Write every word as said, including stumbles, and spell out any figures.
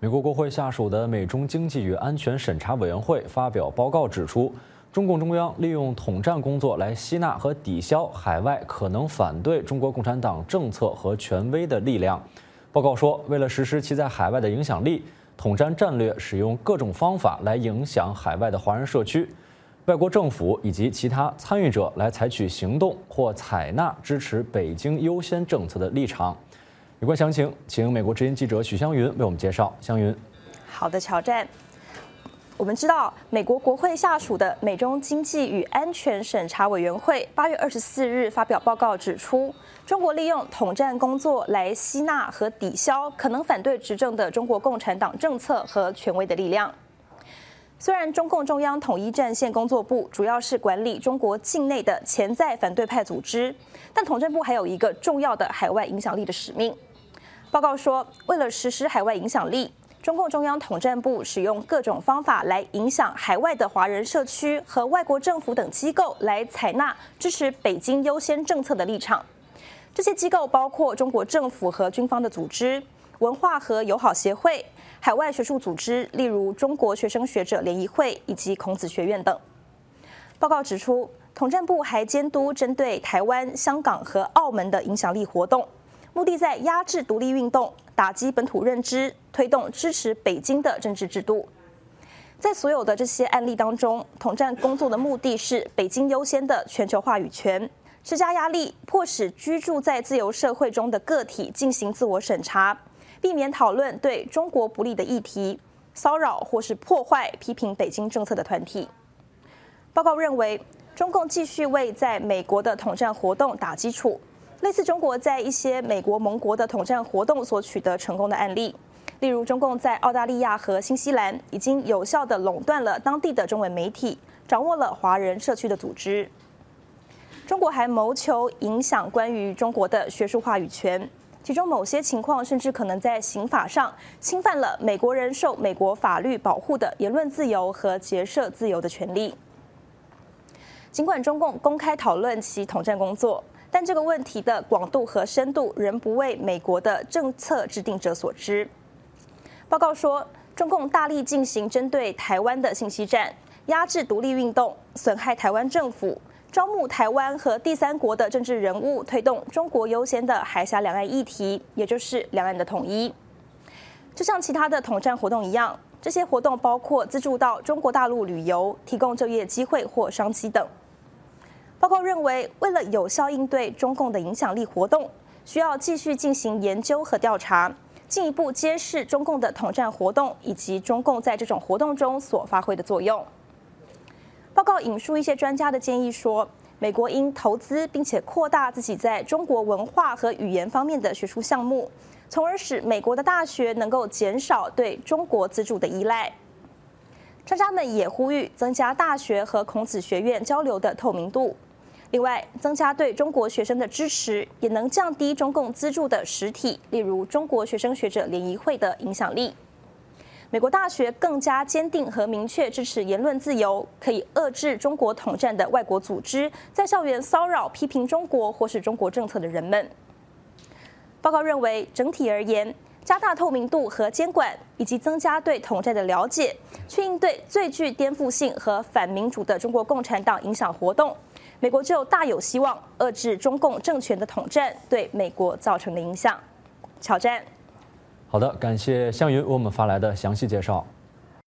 美国国会下属的美中经济与安全审查委员会发表报告指出，中共中央利用统战工作来吸纳和抵消海外可能反对中国共产党政策和权威的力量。报告说，为了实施其在海外的影响力，统战战略使用各种方法来影响海外的华人社区。外国政府以及其他参与者来采取行动或采纳支持北京优先政策的立场。有关详情，请美国之音记者许湘云为我们介绍。湘云， 好的，乔战。我们知道，美国国会下属的美中经济与安全审查委员会八月二十四日发表报告指出，中国利用统战工作来吸纳和抵消可能反对执政的中国共产党政策和权威的力量。虽然中共中央统一战线工作部主要是管理中国境内的潜在反对派组织，但统战部还有一个重要的海外影响力的使命。报告说，为了实施海外影响力，中共中央统战部使用各种方法来影响海外的华人社区和外国政府等机构来采纳支持北京优先政策的立场。这些机构包括中国政府和军方的组织、文化和友好协会、海外学术组织，例如中国学生学者联谊会以及孔子学院等。报告指出，统战部还监督针对台湾、香港和澳门的影响力活动，目的在压制独立运动、打击本土认知、推动支持北京的政治制度。在所有的这些案例当中，统战工作的目的是北京优先的全球话语权，施加压力，迫使居住在自由社会中的个体进行自我审查，避免讨论对中国不利的议题，骚扰或是破坏批评北京政策的团体。报告认为，中共继续为在美国的统战活动打基础。类似中国在一些美国盟国的统战活动所取得成功的案例，例如中共在澳大利亚和新西兰已经有效地垄断了当地的中文媒体，掌握了华人社区的组织。中国还谋求影响关于中国的学术话语权，其中某些情况甚至可能在刑法上侵犯了美国人受美国法律保护的言论自由和结社自由的权利。尽管中共公开讨论其统战工作，但这个问题的广度和深度仍不为美国的政策制定者所知。报告说，中共大力进行针对台湾的信息战，压制独立运动，损害台湾政府，招募台湾和第三国的政治人物，推动中国优先的海峡两岸议题，也就是两岸的统一。就像其他的统战活动一样，这些活动包括资助到中国大陆旅游、提供就业机会或商机等。报告认为，为了有效应对中共的影响力活动，需要继续进行研究和调查，进一步揭示中共的统战活动以及中共在这种活动中所发挥的作用。报告引述一些专家的建议说，美国应投资并且扩大自己在中国文化和语言方面的学术项目，从而使美国的大学能够减少对中国资助的依赖。专家们也呼吁增加大学和孔子学院交流的透明度。另外，增加对中国学生的支持，也能降低中共资助的实体，例如中国学生学者联谊会的影响力。美国大学更加坚定和明确支持言论自由，可以遏制中国统战的外国组织在校园骚扰批评中国或是中国政策的人们。报告认为，整体而言，加大透明度和监管，以及增加对统战的了解，去应对最具颠覆性和反民主的中国共产党影响活动，美国就大有希望遏制中共政权的统战对美国造成的影响。挑战。 好的，感谢湘云为我们发来的详细介绍。